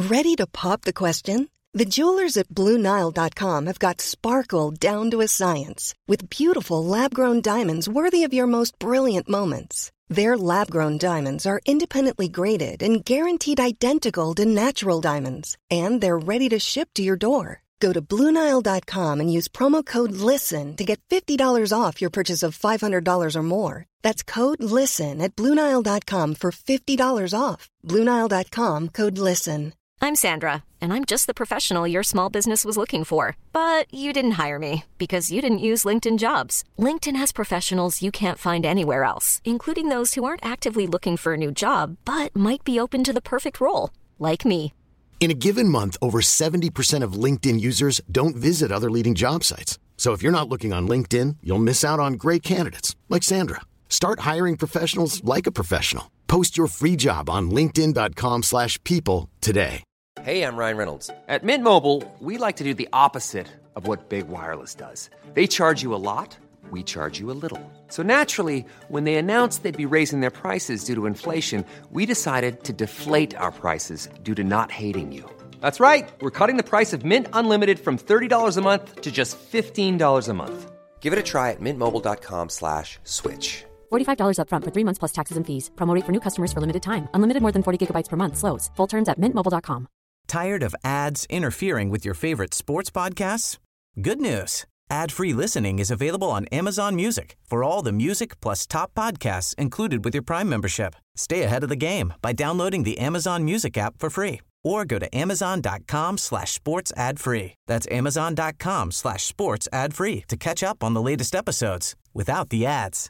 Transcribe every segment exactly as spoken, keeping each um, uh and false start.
Ready to pop the question? The jewelers at Blue Nile dot com have got sparkle down to a science with beautiful lab-grown diamonds worthy of your most brilliant moments. Their lab-grown diamonds are independently graded and guaranteed identical to natural diamonds, and they're ready to ship to your door. Go to Blue Nile dot com and use promo code LISTEN to get fifty dollars off your purchase of five hundred dollars or more. That's code LISTEN at Blue Nile dot com for fifty dollars off. Blue Nile dot com, code LISTEN. I'm Sandra, and I'm just the professional your small business was looking for. But you didn't hire me because you didn't use LinkedIn Jobs. LinkedIn has professionals you can't find anywhere else, including those who aren't actively looking for a new job, but might be open to the perfect role, like me. In a given month, over seventy percent of LinkedIn users don't visit other leading job sites. So if you're not looking on LinkedIn, you'll miss out on great candidates like Sandra. Start hiring professionals like a professional. Post your free job on linkedin dot com slash people today. Hey, I'm Ryan Reynolds. At Mint Mobile, we like to do the opposite of what Big Wireless does. They charge you a lot, we charge you a little. So naturally, when they announced they'd be raising their prices due to inflation, we decided to deflate our prices due to not hating you. That's right. We're cutting the price of Mint Unlimited from thirty dollars a month to just fifteen dollars a month. Give it a try at mintmobile.com slash switch. forty-five dollars up front for three months plus taxes and fees. Promo rate for new customers for limited time. Unlimited more than forty gigabytes per month slows. Full terms at mint mobile dot com. Tired of ads interfering with your favorite sports podcasts? Good news. Ad-free listening is available on Amazon Music for all the music plus top podcasts included with your Prime membership. Stay ahead of the game by downloading the Amazon Music app for free or go to amazon.com slash sports ad free. That's amazon.com slash sports ad free to catch up on the latest episodes without the ads.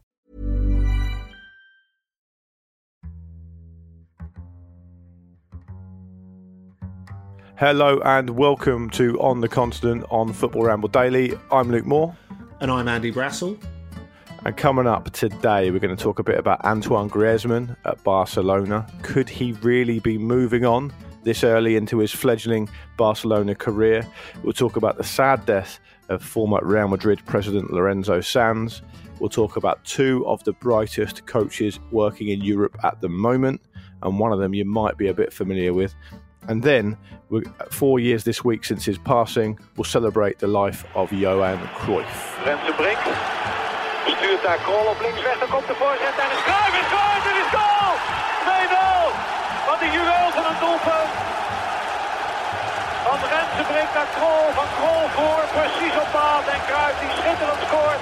Hello and welcome to On the Continent on Football Ramble Daily. I'm Luke Moore. And I'm Andy Brassel. And coming up today, we're going to talk a bit about Antoine Griezmann at Barcelona. Could he really be moving on this early into his fledgling Barcelona career? We'll talk about the sad death of former Real Madrid president Lorenzo Sanz. We'll talk about two of the brightest coaches working in Europe at the moment, and one of them you might be a bit familiar with. And then, we're, four years this week since his passing, we'll celebrate the life of Johan Cruyff. Renze Brink stuurt daar Krol op links weg, dan komt de voorzet en is Cruyff is scoort, het is goal! twee nul! Wat een juweel van een doelpunt! Van Renze Brink naar Krol, van Krol voor, precies op maat en Cruyff die schitterend scoort.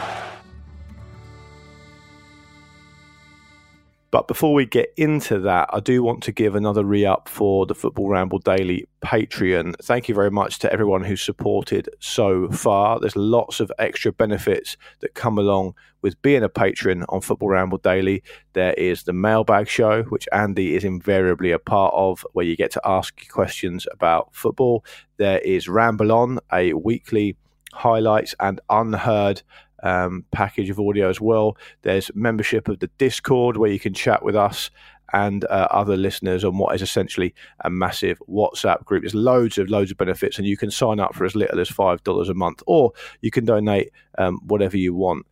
But before we get into that, I do want to give another re-up for the Football Ramble Daily Patreon. Thank you very much to everyone who's supported so far. There's lots of extra benefits that come along with being a patron on Football Ramble Daily. There is the Mailbag Show, which Andy is invariably a part of, where you get to ask questions about football. There is Ramble On, a weekly highlights and unheard Um, package of audio as well. There's membership of the Discord, where you can chat with us and uh, other listeners on what is essentially a massive WhatsApp group. There's loads of loads of benefits, and you can sign up for as little as five dollars a month, or you can donate um, whatever you want.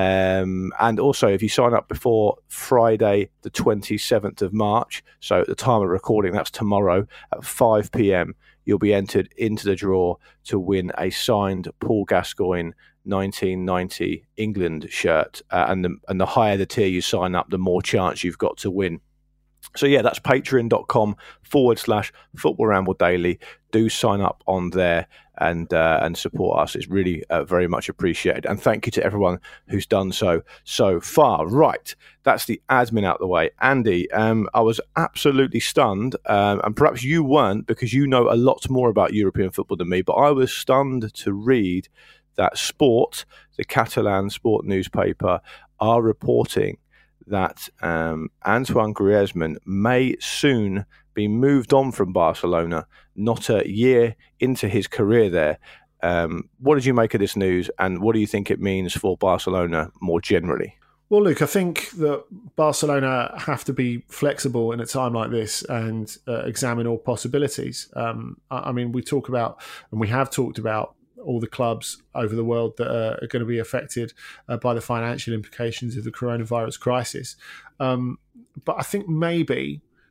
Um, and also, if you sign up before Friday the twenty-seventh of March, so at the time of recording, that's tomorrow at five p.m, you'll be entered into the draw to win a signed Paul Gascoigne nineteen ninety England shirt, uh, and the and the higher the tier you sign up, the more chance you've got to win. So yeah, that's patreon.com forward slash football ramble daily. Do sign up on there and uh, and support us. It's really uh, very much appreciated. And thank you to everyone who's done so so far. Right, that's the admin out the way. Andy, um, I was absolutely stunned, um, and perhaps you weren't, because you know a lot more about European football than me, but I was stunned to read that Sport, the Catalan sport newspaper, are reporting that um, Antoine Griezmann may soon be moved on from Barcelona, not a year into his career there. Um, what did you make of this news, and what do you think it means for Barcelona more generally? Well, Luke, I think that Barcelona have to be flexible in a time like this and uh, examine all possibilities. Um, I, I mean, we talk about, and we have talked about, all the clubs over the world that are, are going to be affected uh, by the financial implications of the coronavirus crisis. Um, but I think maybe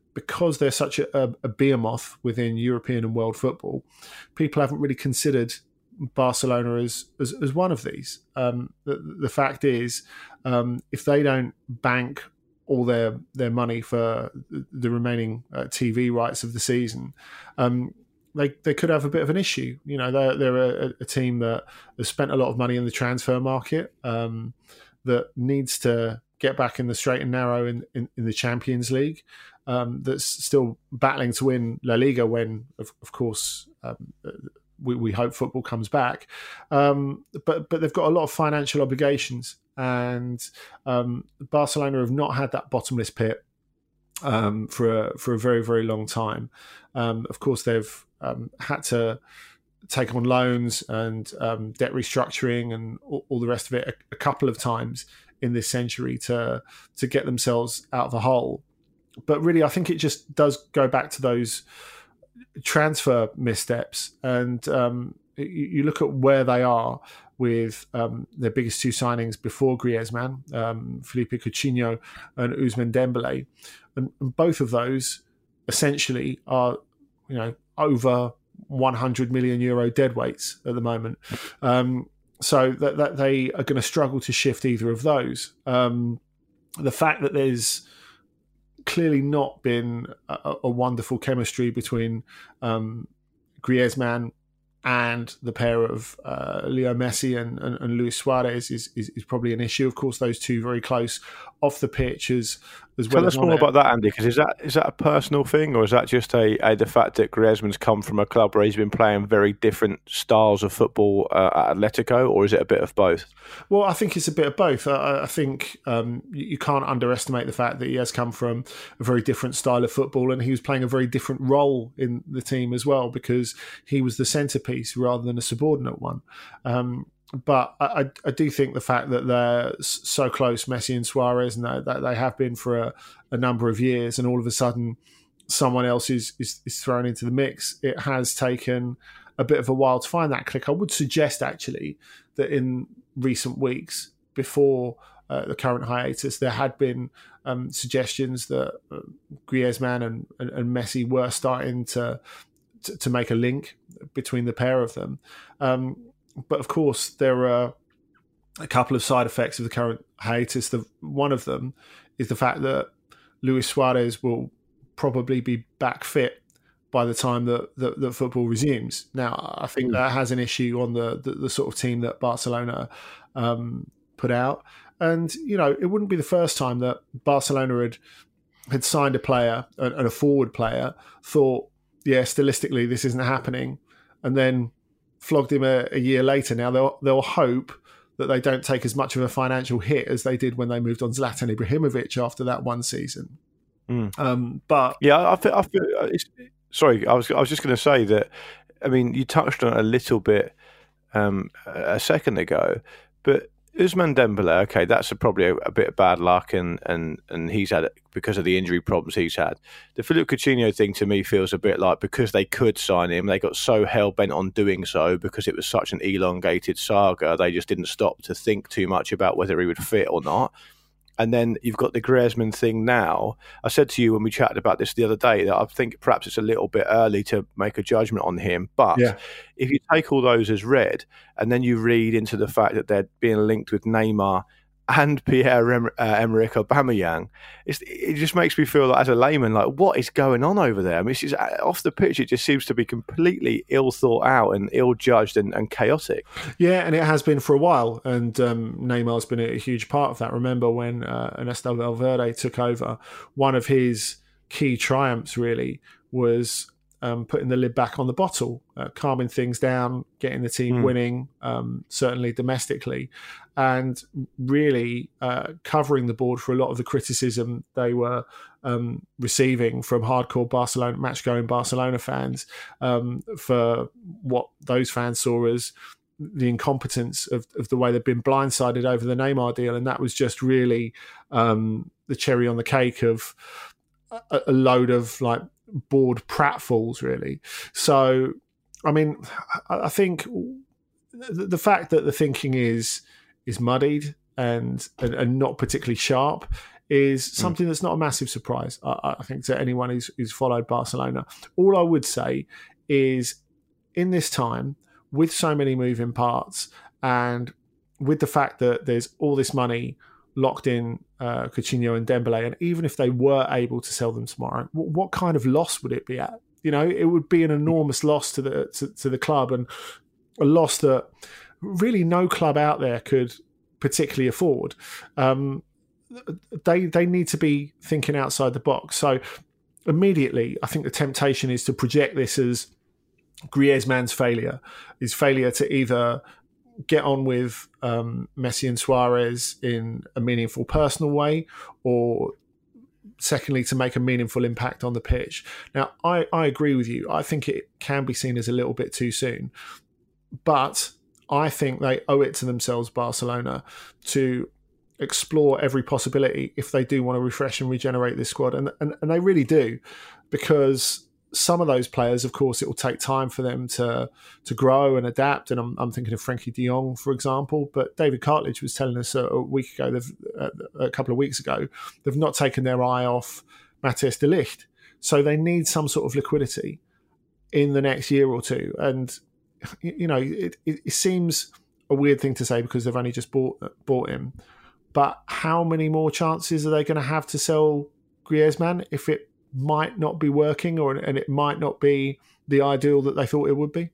because they're such a, a, a behemoth within European and world football, people haven't really considered Barcelona as as, as one of these. Um, the, the fact is, um, if they don't bank all their their money for the remaining uh, T V rights of the season, um, they they could have a bit of an issue. You know, they're they're a, a team that has spent a lot of money in the transfer market, um, that needs to get back in the straight and narrow in, in, in the Champions League, um, that's still battling to win La Liga when, of, of course, um, we, we hope football comes back. Um, but but they've got a lot of financial obligations, and um, Barcelona have not had that bottomless pit um, for a, for a very, very long time. Um, of course, they've um, had to take on loans and um, debt restructuring and all, all the rest of it a, a couple of times in this century to to get themselves out of the hole. But really, I think it just does go back to those transfer missteps. And um, you, you look at where they are with um, their biggest two signings before Griezmann, um, Felipe Coutinho and Ousmane Dembele. And, and both of those essentially are, you know, over one hundred million euro deadweights at the moment. Um, so that, that they are going to struggle to shift either of those. Um, the fact that there's clearly not been a, a wonderful chemistry between um, Griezmann and the pair of uh, Leo Messi and, and, and Luis Suarez is, is, is probably an issue. Of course, those two very close off the pitch as, as well. Tell us more about that, Andy, because is that is that a personal thing, or is that just a, a the fact that Griezmann's come from a club where he's been playing very different styles of football uh, at Atletico, or is it a bit of both? Well, I think it's a bit of both. I, I think um, you, you can't underestimate the fact that he has come from a very different style of football, and he was playing a very different role in the team as well, because he was the centrepiece rather than a subordinate one. Um, But I, I do think the fact that they're so close, Messi and Suarez, and that they have been for a, a number of years, and all of a sudden someone else is, is, is thrown into the mix, it has taken a bit of a while to find that click. I would suggest, actually, that in recent weeks, before uh, the current hiatus, there had been um, suggestions that uh, Griezmann and, and, and Messi were starting to, to, to make a link between the pair of them. Um, But of course, there are a couple of side effects of the current hiatus. The, one of them is the fact that Luis Suarez will probably be back fit by the time that, that, that football resumes. Now, I think that has an issue on the, the, the sort of team that Barcelona um, put out. And, you know, it wouldn't be the first time that Barcelona had, had signed a player, and a forward player, thought, yeah, stylistically, this isn't happening. And then flogged him a, a year later. Now they'll they'll hope that they don't take as much of a financial hit as they did when they moved on Zlatan Ibrahimovic after that one season. Mm. Um, but yeah, I feel. I feel it's, sorry, I was I was just going to say that. I mean, you touched on it a little bit um, a second ago, but Ousmane Dembele, okay, that's a, probably a, a bit of bad luck, and, and, and he's had it because of the injury problems he's had. The Philippe Coutinho thing to me feels a bit like, because they could sign him, they got so hell-bent on doing so because it was such an elongated saga, they just didn't stop to think too much about whether he would fit or not. And then you've got the Griezmann thing now. I said to you when we chatted about this the other day that I think perhaps it's a little bit early to make a judgment on him. But yeah, if you take all those as read, and then you read into the fact that they're being linked with Neymar and Pierre-Emerick Aubameyang, it's, it just makes me feel like, as a layman, like, what is going on over there? I mean, it's just, off the pitch, it just seems to be completely ill thought out and ill judged and, and chaotic. Yeah, and it has been for a while. And um, Neymar's been a huge part of that. Remember when uh, Ernesto Valverde took over, one of his key triumphs really was Um, putting the lid back on the bottle, uh, calming things down, getting the team mm. winning, um, certainly domestically, and really uh, covering the board for a lot of the criticism they were um, receiving from hardcore Barcelona, match-going Barcelona fans um, for what those fans saw as the incompetence of, of the way they've been blindsided over the Neymar deal. And that was just really um, the cherry on the cake of a, a load of like bored pratfalls, really. So, I mean, I think the fact that the thinking is is muddied and, and and not particularly sharp is something mm. that's not a massive surprise, I, I think, to anyone who's, who's followed Barcelona. All I would say is, in this time, with so many moving parts and with the fact that there's all this money locked in uh, Coutinho and Dembele, and even if they were able to sell them tomorrow, what, what kind of loss would it be at? You know, it would be an enormous loss to the to, to the club, and a loss that really no club out there could particularly afford. Um, they they need to be thinking outside the box. So immediately, I think the temptation is to project this as Griezmann's failure, his failure to either get on with um, Messi and Suarez in a meaningful personal way, or secondly, to make a meaningful impact on the pitch. Now, I, I agree with you. I think it can be seen as a little bit too soon. But I think they owe it to themselves, Barcelona, to explore every possibility if they do want to refresh and regenerate this squad. And, and, and they really do, because some of those players, of course, it will take time for them to to grow and adapt. And I'm, I'm thinking of Frankie de Jong, for example. But David Cartledge was telling us a, a week ago, they've, uh, a couple of weeks ago, they've not taken their eye off Matthias de Ligt. So they need some sort of liquidity in the next year or two. And, you know, it, it, it seems a weird thing to say because they've only just bought bought him. But how many more chances are they going to have to sell Griezmann if it might not be working, or and it might not be the ideal that they thought it would be?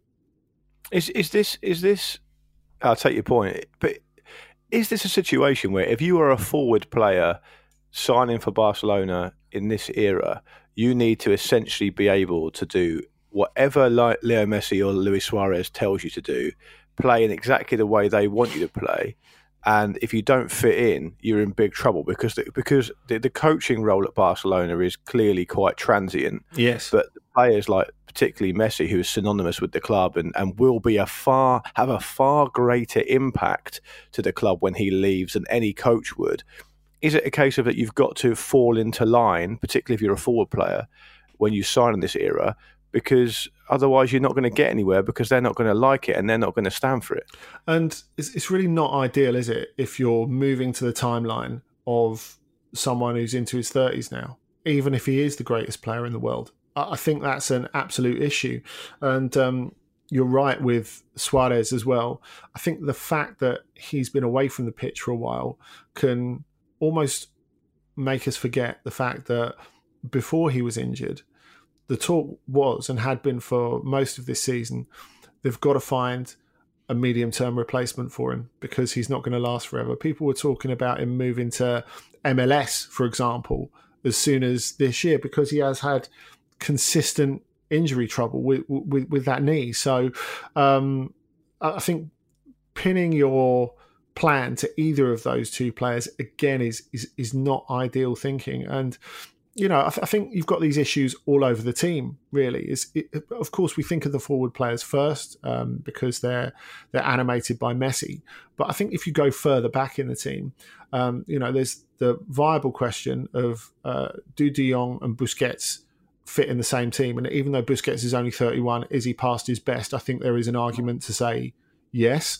Is is this is this? I'll take your point, but is this a situation where if you are a forward player signing for Barcelona in this era, you need to essentially be able to do whatever Leo Messi or Luis Suarez tells you to do, play in exactly the way they want you to play? And if you don't fit in, you're in big trouble because the, because the, the coaching role at Barcelona is clearly quite transient. Yes, but the players like particularly Messi, who is synonymous with the club and, and will be a far have a far greater impact to the club when he leaves than any coach would. Is it a case of that you've got to fall into line, particularly if you're a forward player, when you sign in this era? Because otherwise you're not going to get anywhere, because they're not going to like it and they're not going to stand for it. And it's, it's really not ideal, is it, if you're moving to the timeline of someone who's into his thirties now, even if he is the greatest player in the world. I think that's an absolute issue. And um, you're right with Suarez as well. I think the fact that he's been away from the pitch for a while can almost make us forget the fact that before he was injured, the talk was, and had been for most of this season, they've got to find a medium-term replacement for him because he's not going to last forever. People were talking about him moving to M L S, for example, as soon as this year, because he has had consistent injury trouble with with, with that knee. So um, I think pinning your plan to either of those two players, again, is is, is not ideal thinking. And you know, I, th- I think you've got these issues all over the team, really. Is it, of course, we think of the forward players first um, because they're they're animated by Messi. But I think if you go further back in the team, um, you know, there's the viable question of uh, do De Jong and Busquets fit in the same team? And even though Busquets is only thirty-one, is he past his best? I think there is an argument to say yes.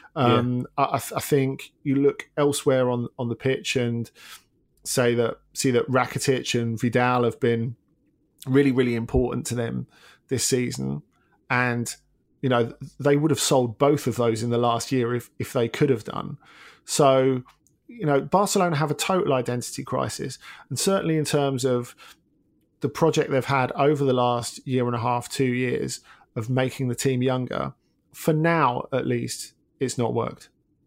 Um, yeah. I, I think you look elsewhere on, on the pitch and say that see that Rakitic and Vidal have been really, really important to them this season, and you know they would have sold both of those in the last year if if they could have done. So you know Barcelona have a total identity crisis, and certainly in terms of the project they've had over the last year and a half, two years of making the team younger. For now, at least, it's not worked.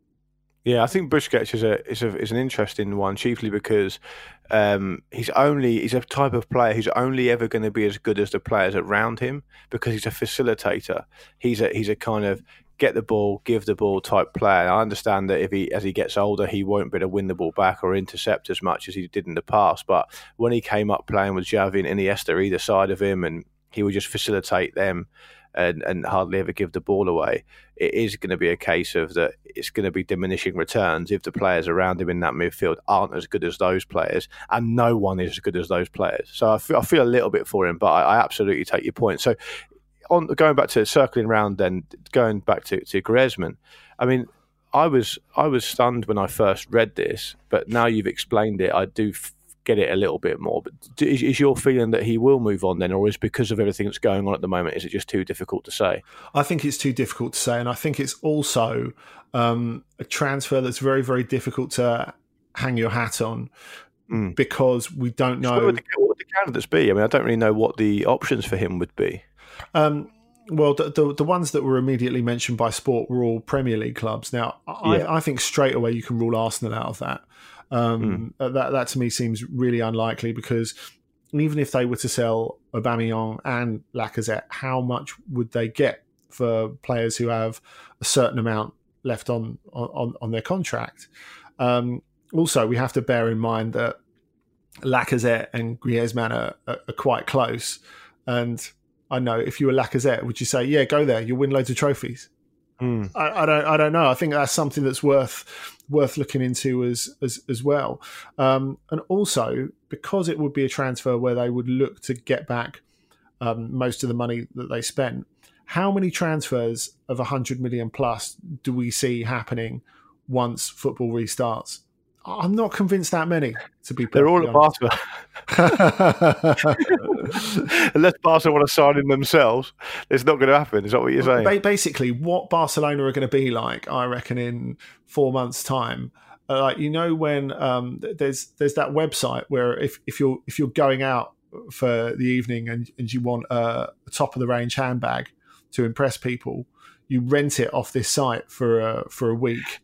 Yeah, I think Busquets is a is a is an interesting one, chiefly because um, he's only he's a type of player who's only ever going to be as good as the players around him, because he's a facilitator. He's a he's a kind of get the ball, give the ball type player. I understand that if he as he gets older, he won't be able to win the ball back or intercept as much as he did in the past. But when he came up playing with Xavi and Iniesta either side of him, and he would just facilitate them and, and hardly ever give the ball away, it is going to be a case of that it's going to be diminishing returns if the players around him in that midfield aren't as good as those players, and no one is as good as those players. So I feel, I feel a little bit for him, but I, I absolutely take your point. So on going back to circling around then, going back to, to Griezmann, I mean, I was I was stunned when I first read this, but now you've explained it, I do f- get it a little bit more. But is, is your feeling that he will move on then, or is because of everything that's going on at the moment, is it just too difficult to say? I think it's too difficult to say, and I think it's also um, a transfer that's very, very difficult to hang your hat on mm. because we don't know. So what, would the, what would the candidates be? I mean, I don't really know what the options for him would be. Um, well, the, the the ones that were immediately mentioned by Sport were all Premier League clubs. Now, I, yeah. I think straight away you can rule Arsenal out of that. Um, mm. That that to me seems really unlikely, because even if they were to sell Aubameyang and Lacazette, how much would they get for players who have a certain amount left on on, on their contract? Um, also, we have to bear in mind that Lacazette and Griezmann are, are, are quite close, and I know if you were Lacazette, would you say, yeah, go there, you'll win loads of trophies? Mm. I, I don't I don't know. I think that's something that's worth worth looking into as as, as well. Um, and also, because it would be a transfer where they would look to get back um, most of the money that they spent, how many transfers of one hundred million plus do we see happening once football restarts? I'm not convinced that many, to be They're all honest. at Barca. Unless Barca want to sign him themselves, it's not going to happen. Is that what you're saying? Basically, what Barcelona are going to be like, I reckon, in four months' time. Uh, like, you know, when um, there's there's that website where if, if you're if you're going out for the evening and, and you want a, a top of the range handbag to impress people, you rent it off this site for a, for a week.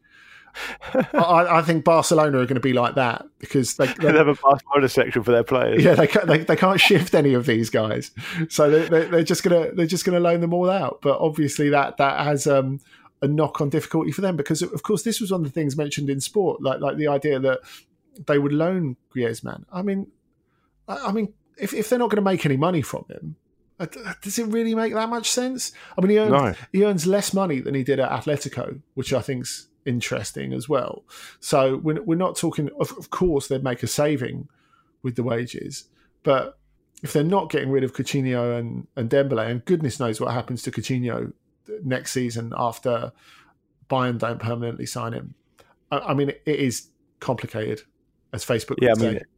I, I think Barcelona are going to be like that, because they, they, they have a Barcelona section for their players. Yeah, they can't, they, they can't shift any of these guys, so they, they, they're just gonna they're just gonna loan them all out. But obviously that that has um, a knock on difficulty for them, because of course this was one of the things mentioned in Sport, like like the idea that they would loan Griezmann. I mean, I, I mean, if if they're not going to make any money from him, does it really make that much sense? I mean, he earns no. he earns less money than he did at Atletico, which I think's interesting as well. So we're, we're not talking, of, of course they'd make a saving with the wages, but if they're not getting rid of Coutinho and, and Dembele, and goodness knows what happens to Coutinho next season after Bayern don't permanently sign him. I, I mean, it is complicated, as Facebook yeah, would I mean, say.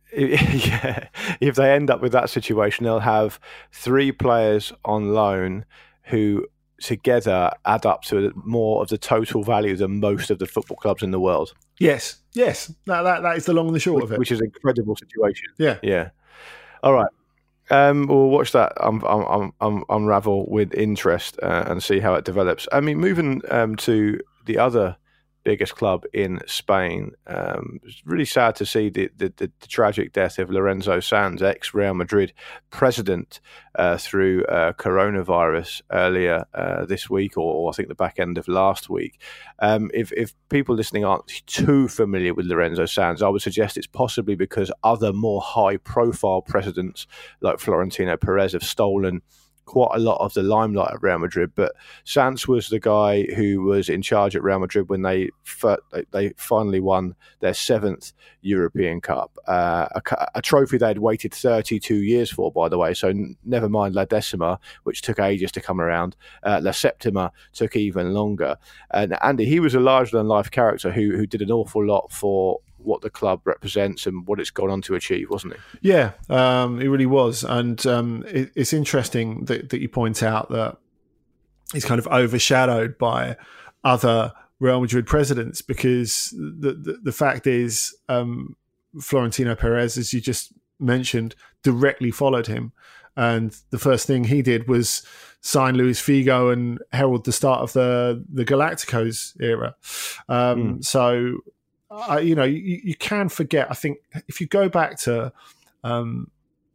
It, yeah, if they end up with that situation, they'll have three players on loan who together add up to more of the total value than most of the football clubs in the world. Yes, yes, that that, that is the long and the short which, of it. Which is an incredible situation. Yeah, yeah. All right, um, we'll watch that um, um, um, unravel with interest uh, and see how it develops. I mean, moving um, to the other biggest club in Spain. Um, it's really sad to see the, the, the, the tragic death of Lorenzo Sanz, ex-Real Madrid president, uh, through uh, coronavirus earlier uh, this week, or, or I think the back end of last week. Um, if, if people listening aren't too familiar with Lorenzo Sanz, I would suggest it's possibly because other more high-profile presidents like Florentino Perez have stolen quite a lot of the limelight at Real Madrid, but Sanz was the guy who was in charge at Real Madrid when they they finally won their seventh European Cup, uh, a, a trophy they'd waited thirty-two years for, by the way. So never mind La Decima, which took ages to come around. Uh, La Septima took even longer. And Andy, he was a larger-than-life character who who did an awful lot for what the club represents and what it's gone on to achieve, wasn't it? Yeah, um, it really was. And um, it, it's interesting that, that you point out that he's kind of overshadowed by other Real Madrid presidents, because the, the, the fact is um, Florentino Perez, as you just mentioned, directly followed him. And the first thing he did was sign Luis Figo and herald the start of the, the Galacticos era. Um, mm. So... Uh, you know, you, you can forget. I think if you go back to, um,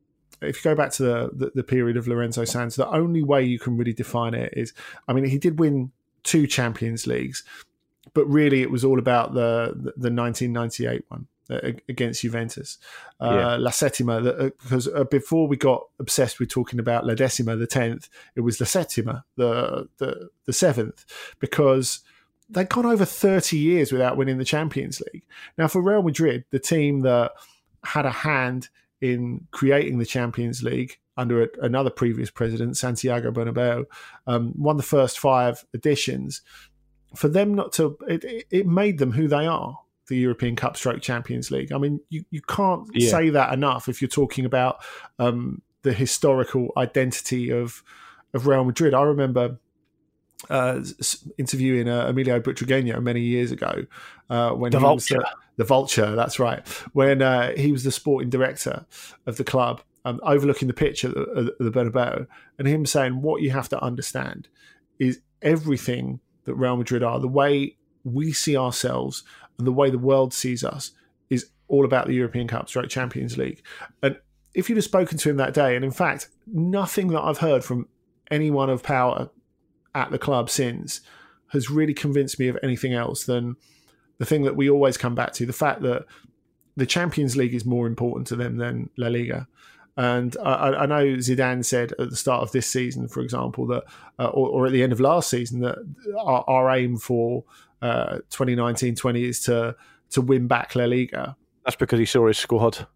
if you go back to the, the the period of Lorenzo Sanz, the only way you can really define it is, I mean, he did win two Champions Leagues, but really it was all about the the nineteen ninety-eight one against Juventus, uh, yeah. La Settima. The, because uh, before we got obsessed with talking about La Decima, the tenth, it was La Settima, the the the seventh, because they'd gone over thirty years without winning the Champions League. Now, for Real Madrid, the team that had a hand in creating the Champions League under a, another previous president, Santiago Bernabeu, um, won the first five editions. for them not to, it, it made them who they are, the European Cup stroke Champions League. I mean, you, you can't yeah. say that enough if you're talking about um, the historical identity of of Real Madrid. I remember uh, interviewing uh, Emilio Butragueño many years ago. Uh, when the he Vulture. Was, uh, the Vulture, that's right. When uh, he was the sporting director of the club, um, overlooking the pitch at the, at the Bernabeu, and him saying, what you have to understand is everything that Real Madrid are, the way we see ourselves and the way the world sees us is all about the European Cup stroke Champions League. And if you'd have spoken to him that day, and in fact, nothing that I've heard from anyone of power at the club since has really convinced me of anything else than the thing that we always come back to, the fact that the Champions League is more important to them than La Liga. And I, I know Zidane said at the start of this season, for example, that, uh, or, or at the end of last season, that our, our aim for uh, twenty nineteen twenty is to to win back La Liga. That's because he saw his squad.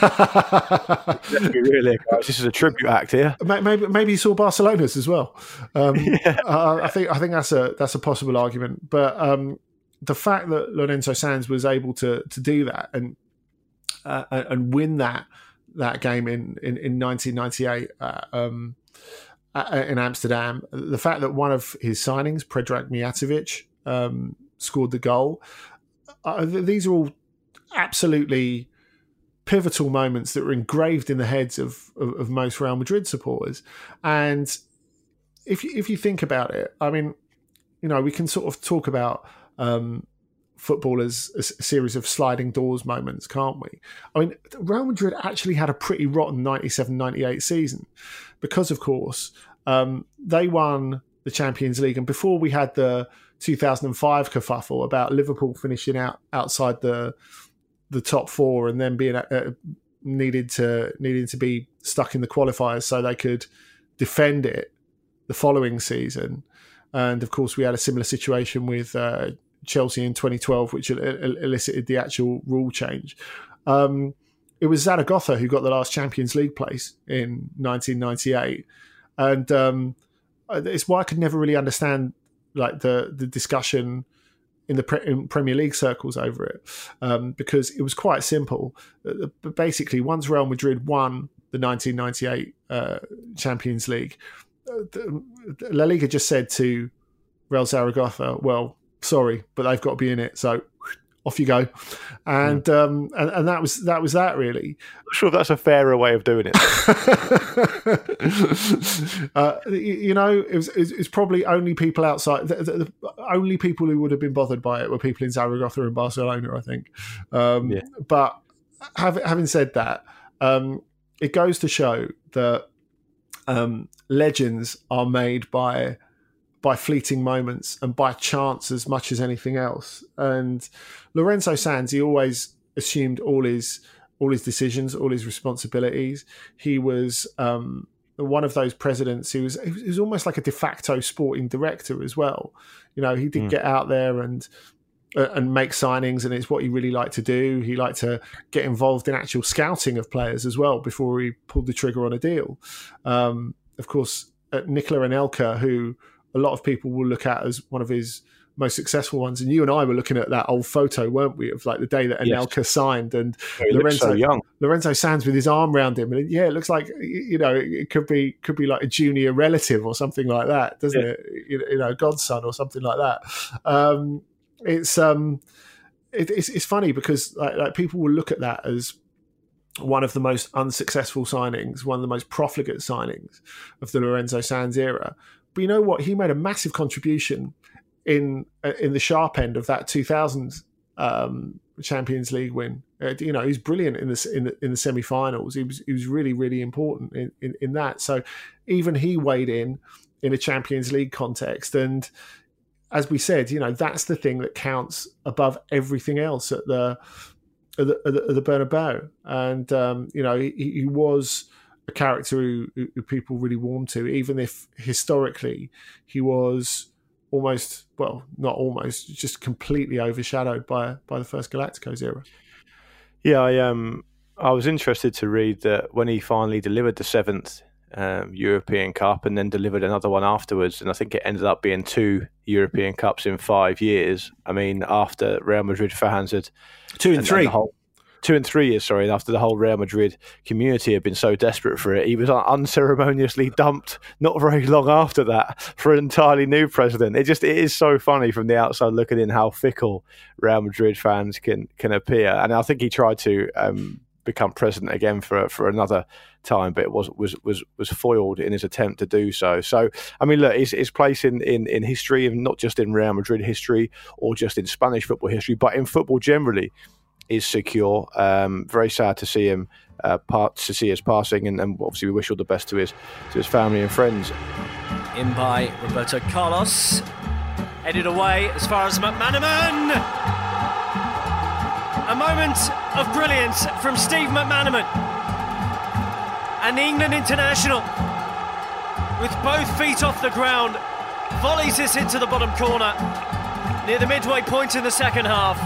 Really, guys, this is a tribute act here. Maybe maybe he saw Barcelona's as well. Um, yeah. uh, I think I think that's a that's a possible argument. But um, the fact that Lorenzo Sanz was able to to do that and uh, and win that. that game in, in, in nineteen ninety-eight uh, um, uh, in Amsterdam. The fact that one of his signings, Predrag Mijatovic, um, scored the goal. Uh, these are all absolutely pivotal moments that were engraved in the heads of, of, of most Real Madrid supporters. And if you, if you think about it, I mean, you know, we can sort of talk about um, football as a series of sliding doors moments, can't we? I mean, Real Madrid actually had a pretty rotten ninety-seven ninety-eight season because, of course, um, they won the Champions League. And before we had the two thousand five kerfuffle about Liverpool finishing out outside the the top four and then being uh, needed to needing to be stuck in the qualifiers so they could defend it the following season. And, of course, we had a similar situation with uh, Chelsea in twenty twelve, which elicited the actual rule change. Um, it was Zaragoza who got the last Champions League place in nineteen ninety-eight, and um, it's why I could never really understand like the the discussion in the pre- in Premier League circles over it, um, because it was quite simple. But basically, once Real Madrid won the nineteen ninety-eight uh, Champions League, La Liga just said to Real Zaragoza, well, sorry, but they've got to be in it. So off you go, and mm. um, and, and that was that was that really. I'm sure that's a fairer way of doing it. uh, you, you know, it was, it was probably only people outside. The, the, the only people who would have been bothered by it were people in Zaragoza and Barcelona, I think. Um, yeah. But have, having said that, um, it goes to show that um, legends are made by. by fleeting moments and by chance as much as anything else. And Lorenzo Sanz, he always assumed all his all his decisions, all his responsibilities. He was um, one of those presidents who was, he was almost like a de facto sporting director as well. You know, he did mm. get out there and uh, and make signings, and it's what he really liked to do. He liked to get involved in actual scouting of players as well before he pulled the trigger on a deal. Um, of course, uh, Nicola Anelka, who a lot of people will look at as one of his most successful ones. And you and I were looking at that old photo, weren't we, of like the day that Anelka yes. signed and oh, Lorenzo, so young. Lorenzo Sanz with his arm around him. And yeah, it looks like, you know, it could be could be like a junior relative or something like that, doesn't yeah. it? You know, godson or something like that. Um, it's um, it, it's it's funny because like, like people will look at that as one of the most unsuccessful signings, one of the most profligate signings of the Lorenzo Sanz era. But you know what? He made a massive contribution in in the sharp end of that two thousand um, Champions League win. Uh, you know, he was brilliant in the in the, in the semi-finals. He was he was really really important in, in, in that. So even he weighed in in a Champions League context. And as we said, you know, that's the thing that counts above everything else at the at the, at the, at the Bernabeu. And um, you know, he, he was a character who, who people really warmed to, even if historically he was almost, well, not almost, just completely overshadowed by by the first Galacticos era. Yeah, I um, I was interested to read that when he finally delivered the seventh um, European Cup and then delivered another one afterwards. And I think it ended up being two European Cups in five years. I mean, after Real Madrid fans had... Two and, and three. And whole, two and three years, sorry, after the whole Real Madrid community had been so desperate for it, he was unceremoniously dumped not very long after that for an entirely new president. It just it is so funny from the outside looking in how fickle Real Madrid fans can can appear. And I think he tried to um, become president again for for another time, but it was was was was foiled in his attempt to do so. So, I mean, look, his, his place in, in, in history, and not just in Real Madrid history or just in Spanish football history, but in football generally, is secure. Um, very sad to see him uh, part to see his passing, and, and obviously we wish all the best to his to his family and friends. In by Roberto Carlos, headed away as far as McManaman. A moment of brilliance from Steve McManaman, an England international, with both feet off the ground, volleys this into the bottom corner near the midway point in the second half.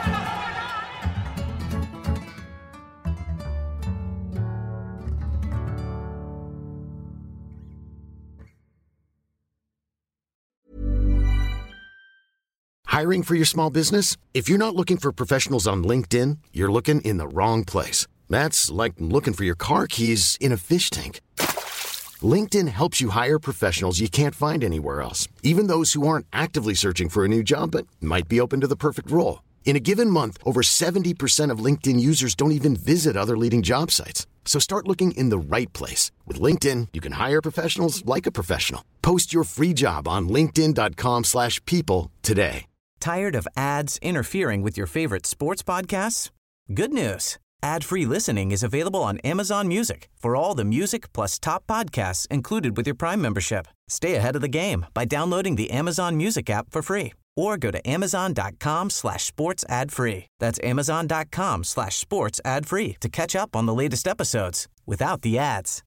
Hiring for your small business? If you're not looking for professionals on LinkedIn, you're looking in the wrong place. That's like looking for your car keys in a fish tank. LinkedIn helps you hire professionals you can't find anywhere else, even those who aren't actively searching for a new job but might be open to the perfect role. In a given month, over seventy percent of LinkedIn users don't even visit other leading job sites. So start looking in the right place. With LinkedIn, you can hire professionals like a professional. Post your free job on linkedin.com slash people today. Tired of ads interfering with your favorite sports podcasts? Good news. Ad-free listening is available on Amazon Music for all the music plus top podcasts included with your Prime membership. Stay ahead of the game by downloading the Amazon Music app for free or go to amazon.com slash sports ad free. That's amazon.com slash sports ad free to catch up on the latest episodes without the ads.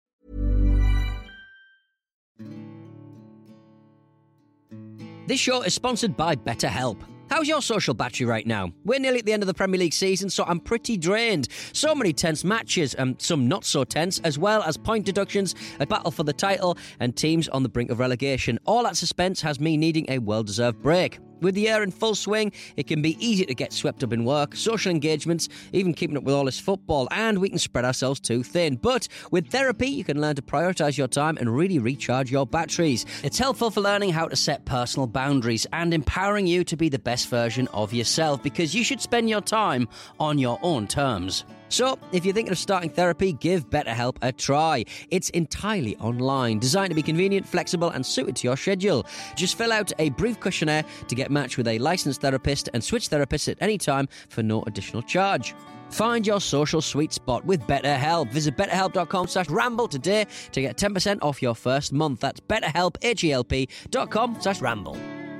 This show is sponsored by BetterHelp. How's your social battery right now? We're nearly at the end of the Premier League season, so I'm pretty drained. So many tense matches, and some not so tense, as well as point deductions, a battle for the title, and teams on the brink of relegation. All that suspense has me needing a well-deserved break. With the year in full swing, it can be easy to get swept up in work, social engagements, even keeping up with all this football, and we can spread ourselves too thin. But with therapy, you can learn to prioritise your time and really recharge your batteries. It's helpful for learning how to set personal boundaries and empowering you to be the best version of yourself, because you should spend your time on your own terms. So, if you're thinking of starting therapy, give BetterHelp a try. It's entirely online, designed to be convenient, flexible, and suited to your schedule. Just fill out a brief questionnaire to get matched with a licensed therapist and switch therapists at any time for no additional charge. Find your social sweet spot with BetterHelp. Visit betterhelp.com slash ramble today to get ten percent off your first month. That's betterhelp, H-E-L-P dot com slash ramble.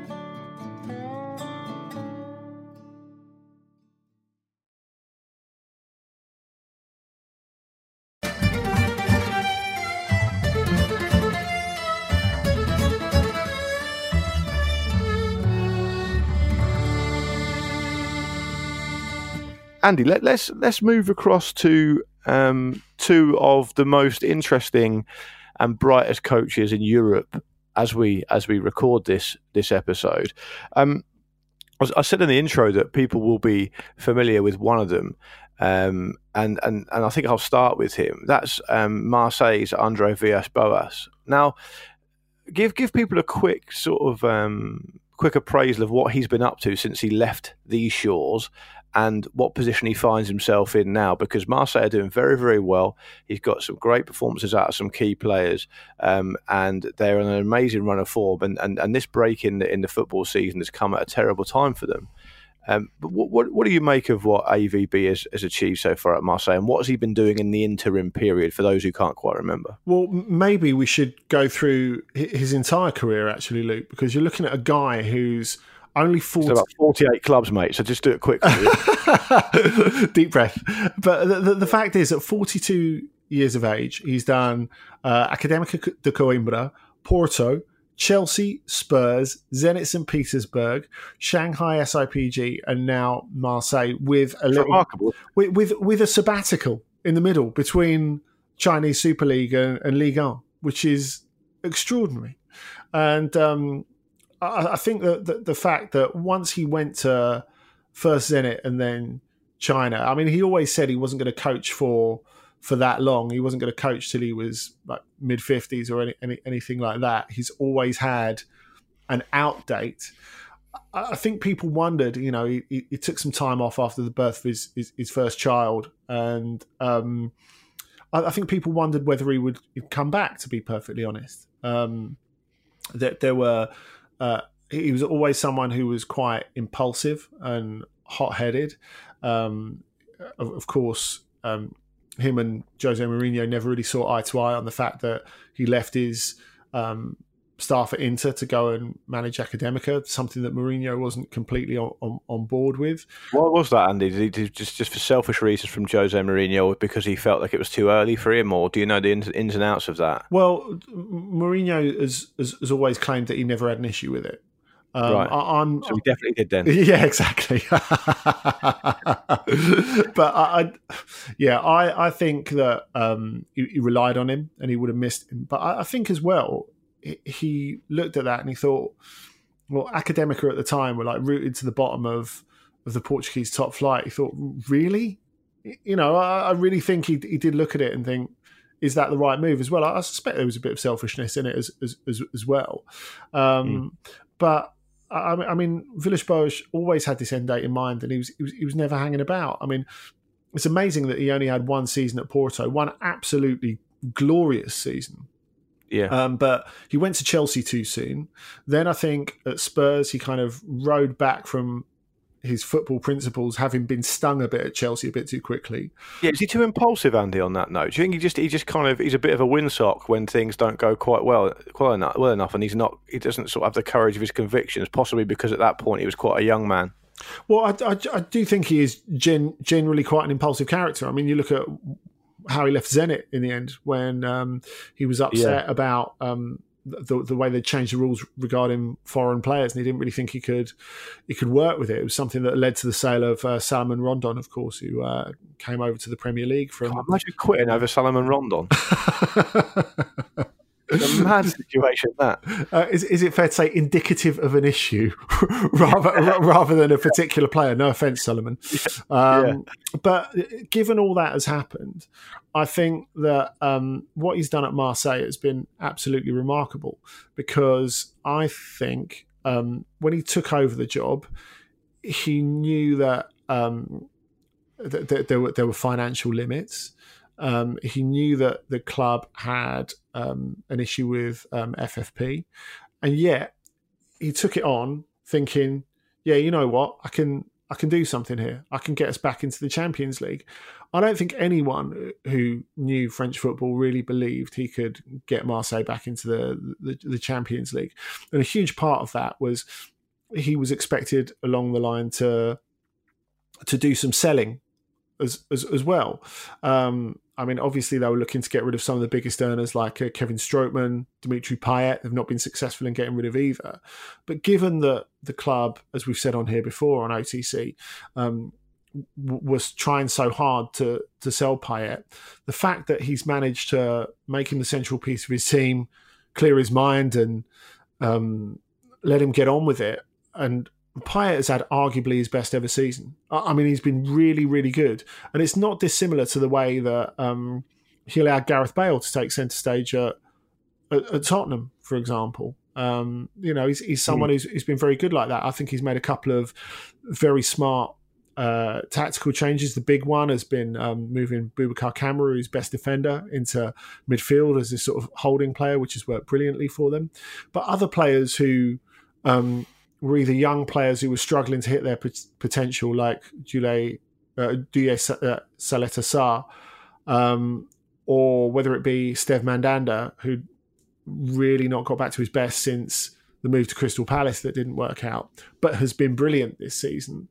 Andy, let, let's let's move across to um, two of the most interesting and brightest coaches in Europe as we as we record this this episode. Um, I, I said in the intro that people will be familiar with one of them, um, and and and I think I'll start with him. That's um, Marseille's Andre Villas-Boas. Now, give give people a quick sort of um, quick appraisal of what he's been up to since he left these shores, and what position he finds himself in now, because Marseille are doing very, very well. He's got some great performances out of some key players, um, and they're on an amazing run of form. And, and, and this break in the, in the football season has come at a terrible time for them. Um, but what, what, what do you make of what A V B has, has achieved so far at Marseille, and what has he been doing in the interim period, for those who can't quite remember? Well, maybe we should go through his entire career, actually, Luke, because you're looking at a guy who's only forty. So about forty-eight clubs, mate. So just do it quickly. Deep breath. But the, the, the fact is, at forty-two years of age, he's done uh, Académica de Coimbra, Porto, Chelsea, Spurs, Zenit Saint Petersburg, Shanghai S I P G, and now Marseille, with a little, remarkable. With, with with a sabbatical in the middle between Chinese Super League and, and Ligue one. which is extraordinary. And um, I, I think that the, the fact that once he went to first Zenit and then China, I mean, he always said he wasn't going to coach for for that long. He wasn't going to coach till he was like mid fifties or any, any, anything like that. He's always had an out date. I think people wondered, you know, he, he took some time off after the birth of his, his, his first child. And um, I, I think people wondered whether he would come back, to be perfectly honest. Um, that there were, uh, he was always someone who was quite impulsive and hot-headed. Um, of, of course, um, him and Jose Mourinho never really saw eye to eye on the fact that he left his um, staff at Inter to go and manage Academica, something that Mourinho wasn't completely on, on, on board with. Why was that, Andy? Did he did just just for selfish reasons from Jose Mourinho, or because he felt like it was too early for him, or do you know the ins, ins and outs of that? Well, Mourinho has, has, has always claimed that he never had an issue with it. Um, right. I, I'm, so he definitely did then. Yeah, exactly. But I, I, yeah, I, I think that um, he, he relied on him and he would have missed him. But I, I think as well, he, he looked at that and he thought, well, Academica at the time were like rooted to the bottom of, of the Portuguese top flight. He thought, really? You know, I, I really think he, he did look at it and think, is that the right move as well? I, I suspect there was a bit of selfishness in it as as, as, as well. Um, mm. But I, I mean, Villas-Boas always had this end date in mind, and he was, he was he was never hanging about. I mean, it's amazing that he only had one season at Porto, one absolutely glorious season. Yeah. Um, but he went to Chelsea too soon. Then I think at Spurs he kind of rode back from his football principles, having been stung a bit at Chelsea a bit too quickly. Yeah, is he too impulsive, Andy, on that note? Do you think he just he just kind of he's a bit of a windsock when things don't go quite well quite enough, well enough, and he's not he doesn't sort of have the courage of his convictions, possibly because at that point he was quite a young man. Well, I, I, I do think he is gen, generally quite an impulsive character. I mean, you look at how he left Zenit in the end when um, he was upset yeah. about um, the, the way they changed the rules regarding foreign players, and he didn't really think he could he could work with it. It was something that led to the sale of uh, Salomon Rondon, of course, who uh, came over to the Premier League from. God, imagine quitting over Salomon Rondon. It's a mad situation, that. Uh, is, is it fair to say indicative of an issue rather rather than a particular player? No offence, Solomon. Um, yeah. But given all that has happened, I think that um, what he's done at Marseille has been absolutely remarkable, because I think um, when he took over the job, he knew that, um, that, that there were there were financial limits. Um, he knew that the club had um, an issue with um, F F P, and yet he took it on, thinking, "Yeah, you know what? I can, I can do something here. I can get us back into the Champions League." I don't think anyone who knew French football really believed he could get Marseille back into the, the, the Champions League, and a huge part of that was he was expected along the line to to do some selling as as, as well. Um, I mean, obviously they were looking to get rid of some of the biggest earners like uh, Kevin Strootman, Dimitri Payet. They've not been successful in getting rid of either. But given that the club, as we've said on here before on O T C, um, w- was trying so hard to to sell Payet, the fact that he's managed to make him the central piece of his team, clear his mind, and um, let him get on with it, and Payet has had arguably his best ever season. I mean, he's been really, really good. And it's not dissimilar to the way that um, he allowed Gareth Bale to take centre stage at, at, at Tottenham, for example. Um, you know, he's, he's someone mm. who's, who's been very good like that. I think he's made a couple of very smart uh, tactical changes. The big one has been um, moving Boubacar Kamara, who's best defender, into midfield as this sort of holding player, which has worked brilliantly for them. But other players who... Um, were either young players who were struggling to hit their potential, like Dule uh, Douye Saleta Sarr, um, or whether it be Steve Mandanda, who really not got back to his best since the move to Crystal Palace that didn't work out, but has been brilliant this season.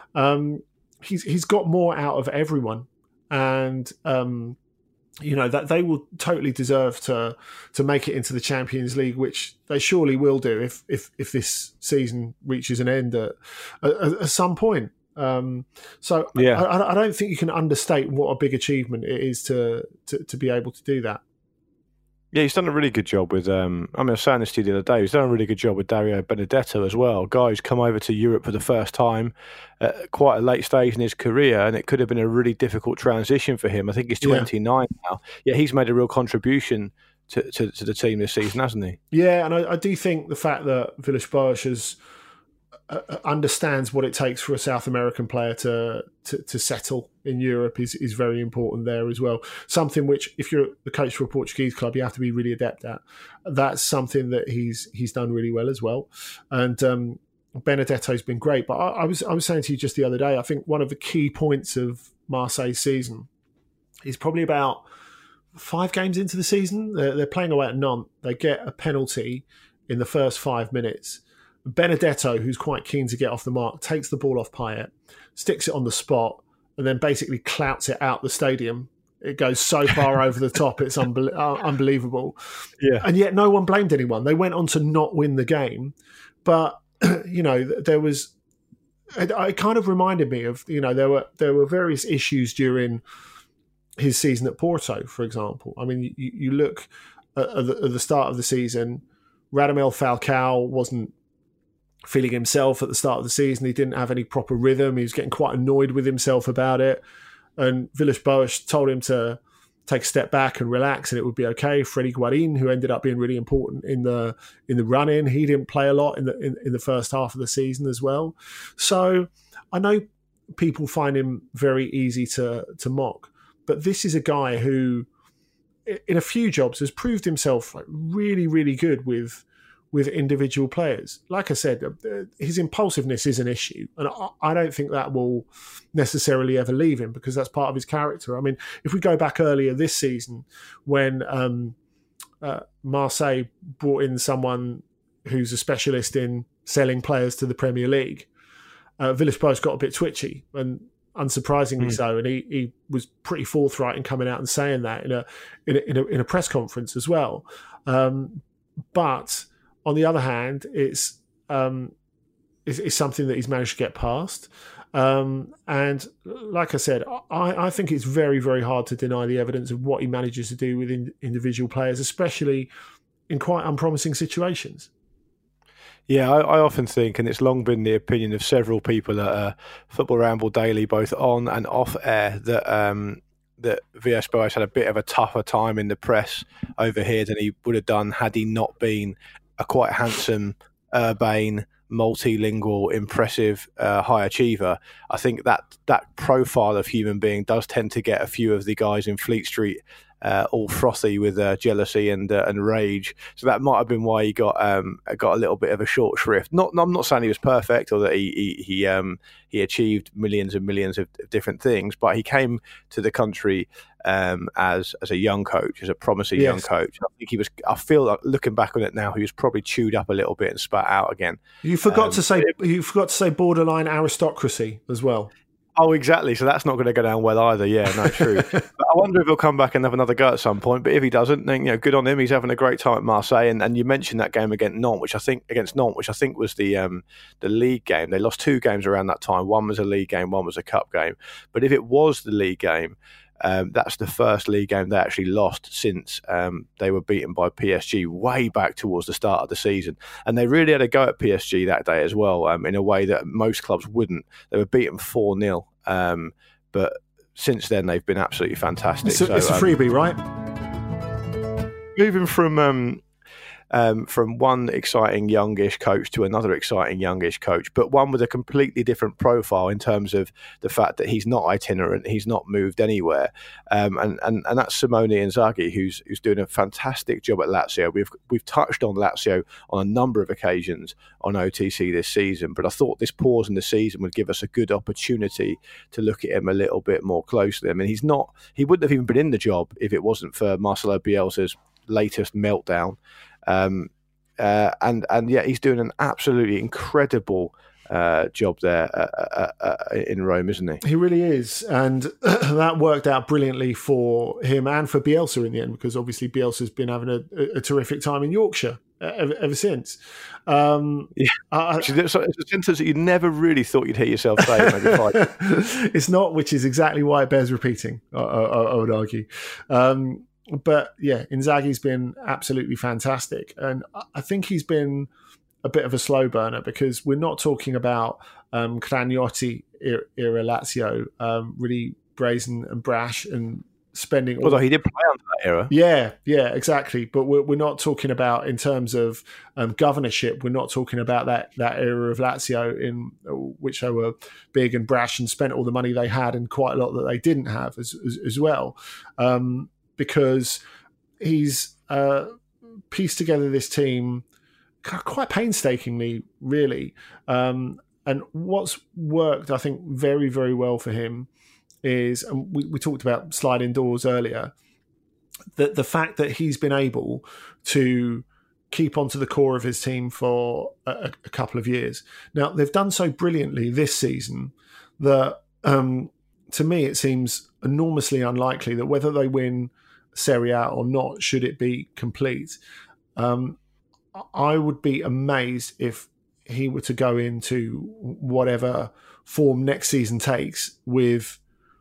Um, he's he's got more out of everyone, and um, you know that they will totally deserve to to make it into the Champions League, which they surely will do if if if this season reaches an end at at, at some point. Um, so yeah. I, I don't think you can understate what a big achievement it is to to, to be able to do that. Yeah, he's done a really good job with, um, I mean, I was saying this to you the other day, he's done a really good job with Dario Benedetto as well. Guy who's come over to Europe for the first time at quite a late stage in his career, and it could have been a really difficult transition for him. I think he's twenty-nine yeah. now. Yeah, he's made a real contribution to, to, to the team this season, hasn't he? Yeah, and I, I do think the fact that Villas-Boas has uh, understands what it takes for a South American player to, to to settle in Europe is is very important there as well. Something which, if you're the coach for a Portuguese club, you have to be really adept at. That's something that he's he's done really well as well. And um, Benedetto's been great. But I, I was I was saying to you just the other day, I think one of the key points of Marseille's season is probably about five games into the season. They're, they're playing away at Nantes. They get a penalty in the first five minutes. Benedetto, who's quite keen to get off the mark, takes the ball off Payet, sticks it on the spot, and then basically clouts it out the stadium. It goes so far over the top, it's unbe- uh, unbelievable. Yeah. And yet no one blamed anyone. They went on to not win the game. But, you know, there was... It, it kind of reminded me of, you know, there were there were various issues during his season at Porto, for example. I mean, you, you look at, at, the, at the start of the season, Radamel Falcao wasn't feeling himself at the start of the season. He didn't have any proper rhythm. He was getting quite annoyed with himself about it. And Villas-Boas told him to take a step back and relax and it would be okay. Freddy Guarín, who ended up being really important in the in the run-in, he didn't play a lot in the in, in the first half of the season as well. So I know people find him very easy to to mock, but this is a guy who, in a few jobs, has proved himself like really, really good with with individual players. Like I said, his impulsiveness is an issue, and I don't think that will necessarily ever leave him because that's part of his character. I mean, if we go back earlier this season when um, uh, Marseille brought in someone who's a specialist in selling players to the Premier League, uh, Villas-Boas got a bit twitchy, and unsurprisingly mm. so, and he, he was pretty forthright in coming out and saying that in a in a, in a, in a press conference as well. Um, but on the other hand, it's, um, it's it's something that he's managed to get past. Um, and like I said, I, I think it's very, very hard to deny the evidence of what he manages to do with in, individual players, especially in quite unpromising situations. Yeah, I, I often think, and it's long been the opinion of several people at uh, Football Ramble Daily, both on and off air, that um, that Villas-Boas had a bit of a tougher time in the press over here than he would have done had he not been a quite handsome, urbane, multilingual, impressive, uh, high achiever. I think that that profile of human being does tend to get a few of the guys in Fleet Street uh, all frothy with uh, jealousy and uh, and rage. So that might have been why he got um, got a little bit of a short shrift. Not, I'm not saying he was perfect or that he he he, um, he achieved millions and millions of different things, but he came to the country um, as as a young coach, as a promising yes. young coach. I think he was. I feel like looking back on it now, he was probably chewed up a little bit and spat out again. You forgot um, to say you forgot to say borderline aristocracy as well. Oh, exactly. So that's not going to go down well either. Yeah, no, true. But I wonder if he'll come back and have another go at some point. But if he doesn't, then you know, good on him. He's having a great time at Marseille. And, and you mentioned that game against Nantes, which I think against Nantes, which I think was the um, the league game. They lost two games around that time. One was a league game, one was a cup game. But if it was the league game, um, that's the first league game they actually lost since um, they were beaten by P S G way back towards the start of the season. And they really had a go at P S G that day as well, um, in a way that most clubs wouldn't. They were beaten four nil. Um, but since then, they've been absolutely fantastic. It's a, so, it's a freebie, um, right? Moving from um, um, from one exciting youngish coach to another exciting youngish coach, but one with a completely different profile in terms of the fact that he's not itinerant, he's not moved anywhere, um, and, and and that's Simone Inzaghi, who's who's doing a fantastic job at Lazio. We've we've touched on Lazio on a number of occasions on O T C this season, but I thought this pause in the season would give us a good opportunity to look at him a little bit more closely. I mean, he's not he wouldn't have even been in the job if it wasn't for Marcelo Bielsa's latest meltdown. Um, uh, and and yet he's doing an absolutely incredible uh, job there uh, uh, uh, in Rome, isn't he? He really is, and that worked out brilliantly for him and for Bielsa in the end, because obviously Bielsa's been having a, a terrific time in Yorkshire ever, ever since. Um, yeah, uh, it's a sentence that you never really thought you'd hear yourself say. Maybe five. It's not, which is exactly why it bears repeating. I, I, I would argue. Um, but yeah, Inzaghi's been absolutely fantastic. And I think he's been a bit of a slow burner because we're not talking about um, Cragnotti era Lazio, um, really brazen and brash and spending. Although he did play under that era. Yeah, yeah, exactly. But we're, we're not talking about, in terms of um, governorship, we're not talking about that that era of Lazio in which they were big and brash and spent all the money they had and quite a lot that they didn't have as as, as well. Um, because he's uh, pieced together this team quite painstakingly, really. Um, and what's worked, I think, very, very well for him is, and we, we talked about sliding doors earlier, that the fact that he's been able to keep onto the core of his team for a, a couple of years. Now, they've done so brilliantly this season that, um, to me, it seems enormously unlikely that whether they win Serie A or not, should it be complete, um, I would be amazed if he were to go into whatever form next season takes with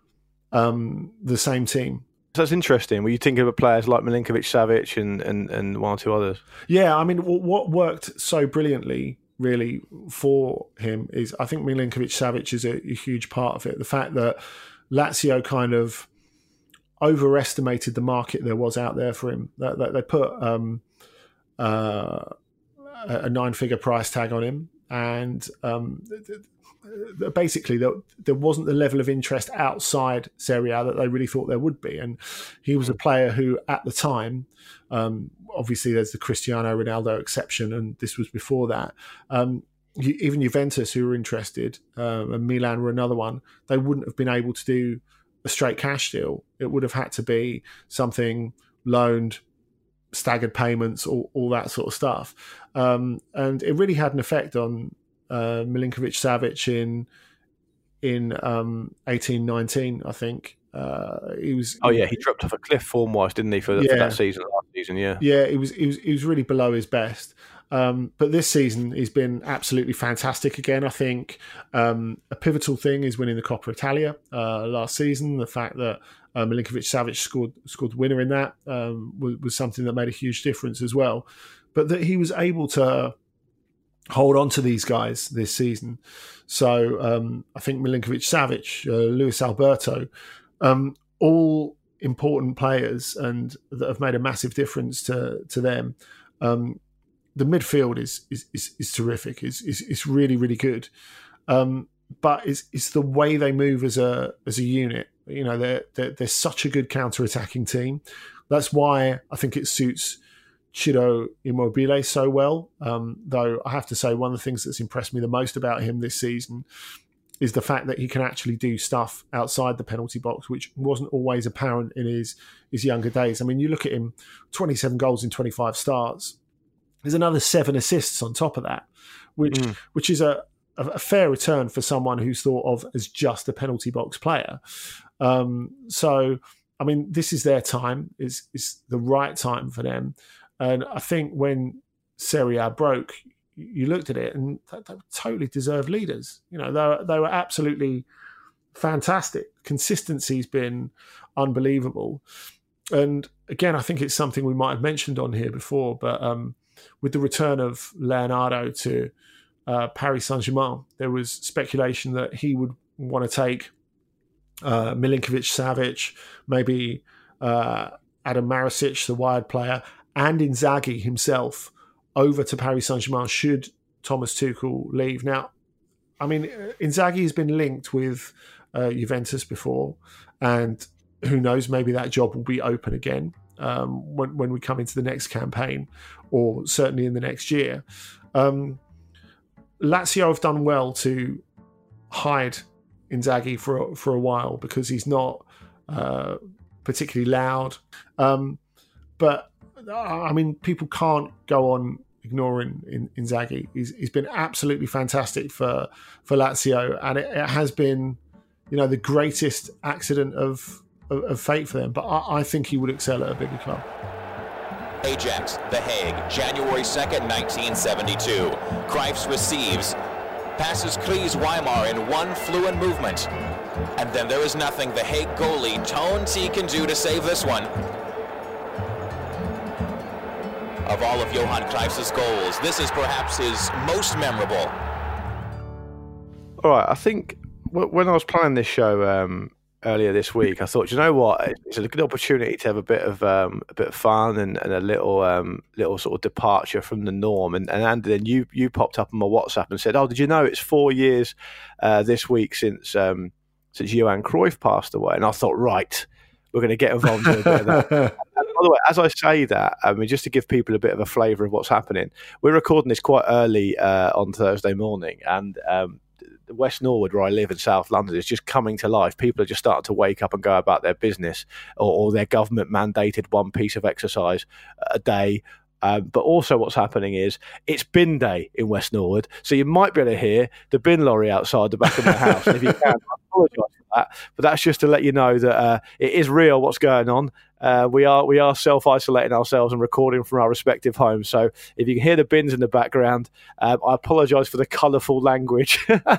um, the same team. So that's interesting. Were you thinking of players like Milinkovic, Savic, and, and, and one or two others? Yeah, I mean, what worked so brilliantly, really, for him is, I think Milinkovic, Savic is a, a huge part of it. The fact that Lazio kind of overestimated the market there was out there for him. That, that they put um, uh, a nine-figure price tag on him, and um, basically there, there wasn't the level of interest outside Serie A that they really thought there would be. And he was a player who, at the time, um, obviously there's the Cristiano Ronaldo exception, and this was before that. Um, even Juventus, who were interested, uh, and Milan were another one, they wouldn't have been able to do a straight cash deal. It would have had to be something loaned, staggered payments, all, all that sort of stuff. Um, and it really had an effect on uh, Milinkovic Savic in in um, eighteen nineteen, I think. Uh, he was. Oh yeah, he dropped off a cliff form wise, didn't he, for, yeah. for that season? Last season, yeah. Yeah, he was. He was. He was really below his best. Um, but this season, he's been absolutely fantastic again. I think um, a pivotal thing is winning the Coppa Italia uh, last season. The fact that uh, Milinkovic Savic scored scored the winner in that um, was, was something that made a huge difference as well. But that he was able to hold on to these guys this season. So um, I think Milinkovic Savic, uh, Luis Alberto, um, all important players and that have made a massive difference to to them. Um, the midfield is is is, is terrific. It's, it's it's really really good. Um, but it's it's the way they move as a as a unit. You know, they're they're, they're such a good counter-attacking team. That's why I think it suits Ciro Immobile so well. Um, though I have to say, one of the things that's impressed me the most about him this season is the fact that he can actually do stuff outside the penalty box, which wasn't always apparent in his his younger days. I mean, you look at him, twenty-seven goals in twenty-five starts. There's another seven assists on top of that, which mm. which is a, a fair return for someone who's thought of as just a penalty box player. Um, so, I mean, this is their time. It's, it's the right time for them. And I think when Serie A broke, you looked at it and they, they were totally deserved leaders. You know, they were, they were absolutely fantastic. Consistency's been unbelievable. And again, I think it's something we might have mentioned on here before, but um, with the return of Leonardo to uh, Paris Saint-Germain, there was speculation that he would want to take uh, Milinkovic Savic, maybe uh, Adam Maricic, the wide player, and Inzaghi himself over to Paris Saint-Germain should Thomas Tuchel leave. Now, I mean, Inzaghi has been linked with uh, Juventus before, and who knows, maybe that job will be open again um, when, when we come into the next campaign, or certainly in the next year. Um, Lazio have done well to hide Inzaghi for, for a while because he's not uh, particularly loud. Um, but I mean, people can't go on ignoring Inzaghi. He's, he's been absolutely fantastic for for Lazio, and it, it has been, you know, the greatest accident of of, of fate for them. But I, I think he would excel at a bigger club. Ajax, The Hague, January second, nineteen seventy-two. Cruyff receives, passes Kreis Weimar in one fluent movement, and then there is nothing the Hague goalie Tone T can do to save this one. of all of Johan Cruyff's goals. This is perhaps his most memorable. All right, I think when I was planning this show um, earlier this week, I thought, you know what, it's a good opportunity to have a bit of um, a bit of fun and, and a little um, little sort of departure from the norm. And, and Andy, then you you popped up on my WhatsApp and said, "Oh, did you know it's four years uh, this week since um, since Johan Cruyff passed away?" And I thought, right, we're going to get involved in a bit of that. And by the way, as I say that, I mean, just to give people a bit of a flavour of what's happening, we're recording this quite early uh, on Thursday morning, and um, West Norwood, where I live in South London, is just coming to life. People are just starting to wake up and go about their business, or, or their government mandated one piece of exercise a day. Um, but also what's happening is it's bin day in West Norwood. So you might be able to hear the bin lorry outside the back of my house. And if you can, I apologise for that. But that's just to let you know that uh, it is real what's going on. Uh, we are we are self-isolating ourselves and recording from our respective homes. So if you can hear the bins in the background, um, I apologise for the colourful language.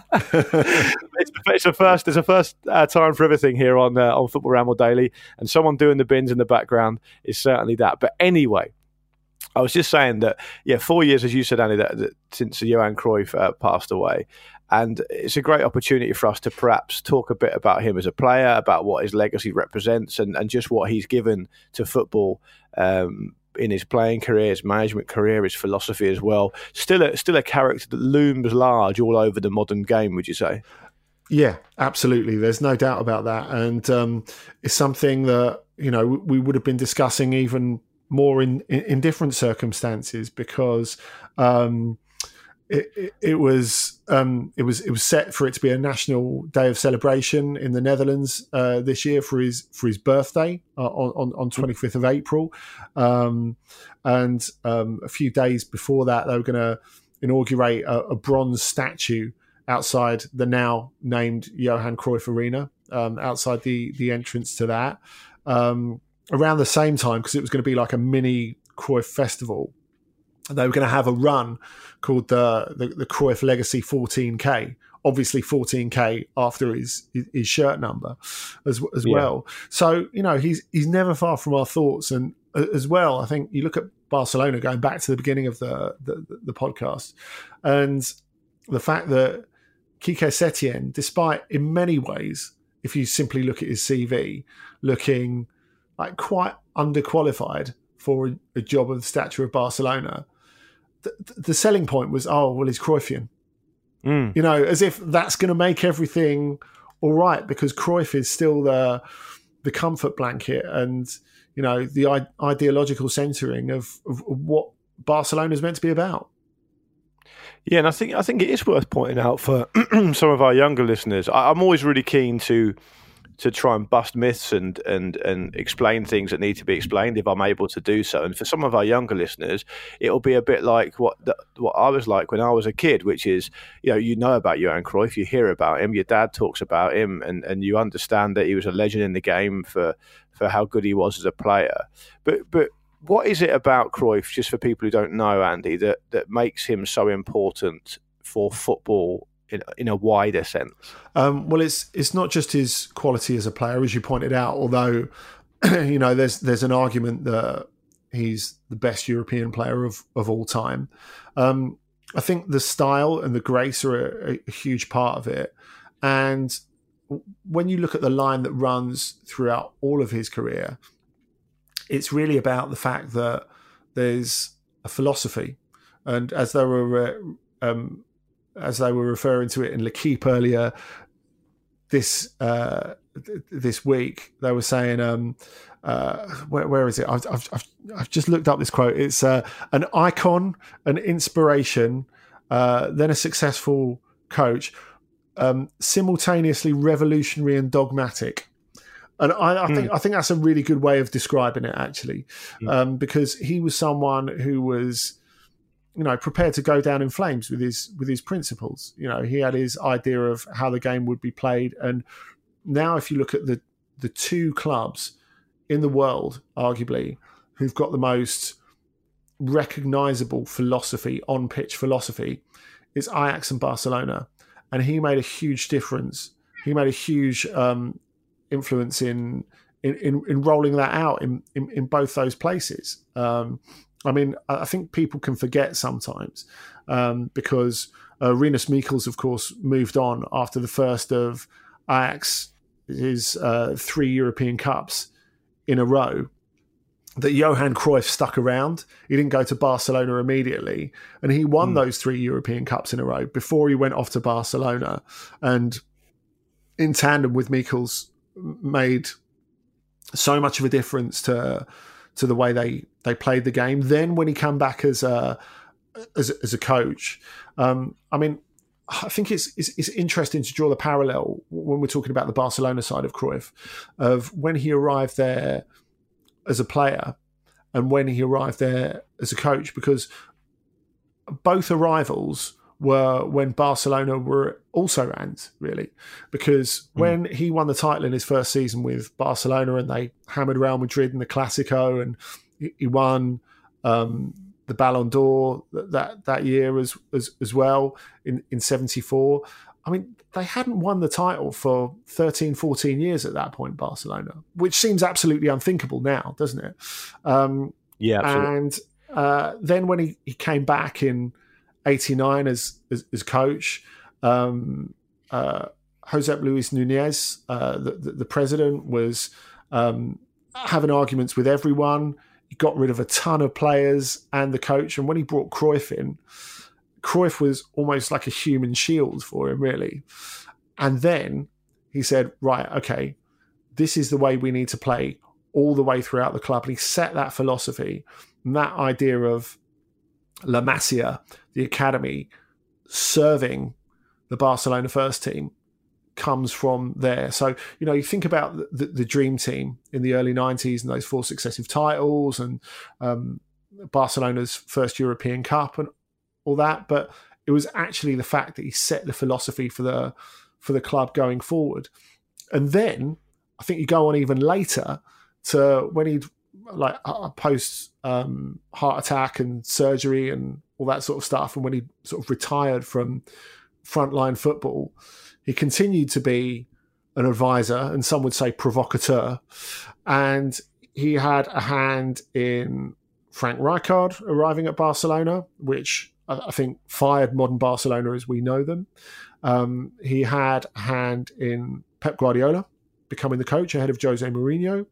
it's, it's a first. It's a first uh, time for everything here on uh, on Football Ramble Daily, and someone doing the bins in the background is certainly that. But anyway, I was just saying that, yeah, four years, as you said, Andy, that, that since Johan Cruyff uh, passed away. And it's a great opportunity for us to perhaps talk a bit about him as a player, about what his legacy represents, and, and just what he's given to football um, in his playing career, his management career, his philosophy as well. Still a, still a character that looms large all over the modern game, would you say? Yeah, absolutely. There's no doubt about that. And um, it's something that, you know, we would have been discussing even more in, in, in different circumstances, because um, it, it, it was um, it was it was set for it to be a national day of celebration in the Netherlands uh, this year for his for his birthday uh, on on twenty-fifth of April, um, and um, a few days before that they were going to inaugurate a, a bronze statue outside the now named Johan Cruyff Arena, um, outside the the entrance to that. Um, around the same time, because it was going to be like a mini Cruyff festival, they were going to have a run called the, the, the Cruyff Legacy fourteen K, obviously fourteen K after his his shirt number as as yeah. well. So, you know, he's he's never far from our thoughts. And as well, I think you look at Barcelona, going back to the beginning of the, the, the podcast, and the fact that Quique Setien, despite in many ways, if you simply look at his C V, looking like quite underqualified for a, a job of the stature of Barcelona, the, the selling point was, oh, well, he's Cruyffian. Mm. You know, as if that's going to make everything all right, because Cruyff is still the the comfort blanket and, you know, the I- ideological centering of, of, of what Barcelona is meant to be about. Yeah, and I think I think it is worth pointing out for some of our younger listeners. I, I'm always really keen to to try and bust myths and, and and explain things that need to be explained if I'm able to do so. And for some of our younger listeners, it'll be a bit like what the, what I was like when I was a kid, which is, you know, you know about Johan Cruyff, you hear about him, your dad talks about him, and, and you understand that he was a legend in the game for, for how good he was as a player. But but what is it about Cruyff, just for people who don't know, Andy, that, that makes him so important for football in, in a wider sense? Um, well, it's it's not just his quality as a player, as you pointed out, although, you know, there's there's an argument that he's the best European player of, of all time. Um, I think the style and the grace are a, a huge part of it. And when you look at the line that runs throughout all of his career, it's really about the fact that there's a philosophy. And as they were um, as they were referring to it in L'Équipe earlier this uh, this week, they were saying, um, uh, where, where is it? I've, I've, I've, I've just looked up this quote. It's uh, an icon, an inspiration, uh, then a successful coach, um, simultaneously revolutionary and dogmatic. And I, I think mm. I think that's a really good way of describing it, actually, mm. um, because he was someone who was, you know, prepared to go down in flames with his with his principles. You know, he had his idea of how the game would be played. And now, if you look at the the two clubs in the world, arguably, who've got the most recognisable philosophy, on pitch philosophy, is Ajax and Barcelona. And he made a huge difference. He made a huge um, influence in, in in in rolling that out in in, in both those places. Um, I mean, I think people can forget sometimes um, because uh, Rinus Michels, of course, moved on after the first of Ajax's uh, three European Cups in a row. That Johan Cruyff stuck around. He didn't go to Barcelona immediately, and he won mm. those three European Cups in a row before he went off to Barcelona. And in tandem with Michels, made so much of a difference to to the way they, they played the game. Then when he came back as a as, as a coach, um, I mean, I think it's, it's it's interesting to draw the parallel when we're talking about the Barcelona side of Cruyff, of when he arrived there as a player and when he arrived there as a coach, because both arrivals were when Barcelona were also rans, really. Because mm. when he won the title in his first season with Barcelona and they hammered Real Madrid in the Clásico, and he won um, the Ballon d'Or that that year as as, as well in, in seventy-four. I mean, they hadn't won the title for thirteen, fourteen years at that point, Barcelona, which seems absolutely unthinkable now, doesn't it? Um, yeah, absolutely. And uh, then when he, he came back in eighty-nine as as, as coach, um, uh, Josep Luis Núñez, uh, the, the, the president, was um, having arguments with everyone. He got rid of a ton of players and the coach. And when he brought Cruyff in, Cruyff was almost like a human shield for him, really. And then he said, right, okay, this is the way we need to play all the way throughout the club. And he set that philosophy and that idea of La Masia, the academy, serving the Barcelona first team comes from there. So, you know, you think about the, the, the dream team in the early nineties and those four successive titles and um, Barcelona's first European Cup and all that, but it was actually the fact that he set the philosophy for the for the club going forward. And then I think you go on even later to when he'd like post um, heart attack and surgery and all that sort of stuff, and when he sort of retired from frontline football, he continued to be an advisor and some would say provocateur, and he had a hand in Frank Rijkaard arriving at Barcelona, which I think fired modern Barcelona as we know them. Um, he had a hand in Pep Guardiola becoming the coach ahead of Jose Mourinho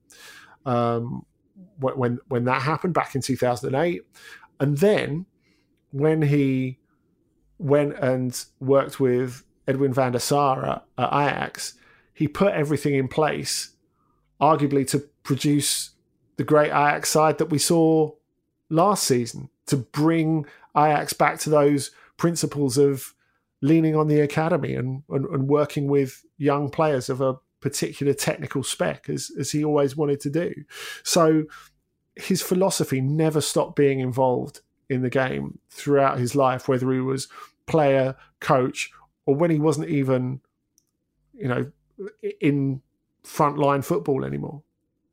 um, when when that happened back in two thousand eight. And then when he went and worked with Edwin van der Sar at, at Ajax, he put everything in place, arguably to produce the great Ajax side that we saw last season, to bring Ajax back to those principles of leaning on the academy and, and, and working with young players of a particular technical spec, as, as he always wanted to do. So his philosophy never stopped being involved in the game throughout his life, whether he was player, coach, or when he wasn't even, you know, in frontline football anymore.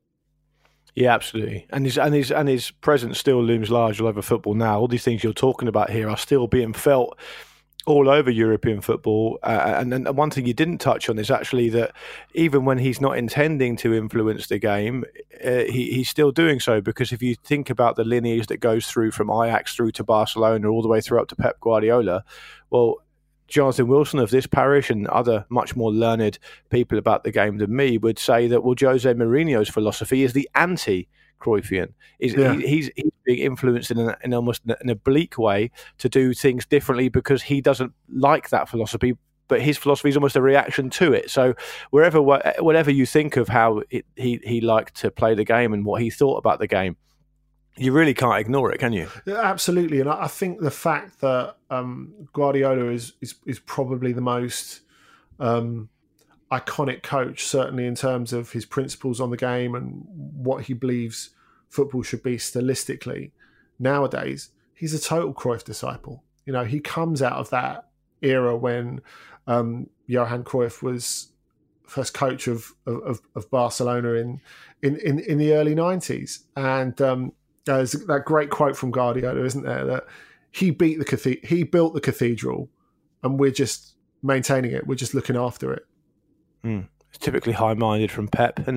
Yeah, absolutely. And his and his and his presence still looms large all over football now. All these things you're talking about here are still being felt all over European football. Uh, and, and one thing you didn't touch on is actually that even when he's not intending to influence the game, uh, he, he's still doing so, because if you think about the lineage that goes through from Ajax through to Barcelona all the way through up to Pep Guardiola, well, Jonathan Wilson of this parish and other much more learned people about the game than me would say that, well, Jose Mourinho's philosophy is the anti-Cruyffian. Is yeah. he, he's, he's being influenced in, an, in almost an oblique way to do things differently because he doesn't like that philosophy, but his philosophy is almost a reaction to it. So wherever, whatever you think of how it, he, he liked to play the game and what he thought about the game, you really can't ignore it, can you? Yeah, absolutely. And I think the fact that um, Guardiola is, is is probably the most um, iconic coach, certainly in terms of his principles on the game and what he believes football should be stylistically. Nowadays, he's a total Cruyff disciple. You know, he comes out of that era when um, Johan Cruyff was first coach of of, of Barcelona in, in, in, in the early nineties. And um, there's that great quote from Guardiola, isn't there? That he beat the cathe- he built the cathedral, and we're just maintaining it. We're just looking after it. Mm. It's typically high-minded from Pep, isn't it?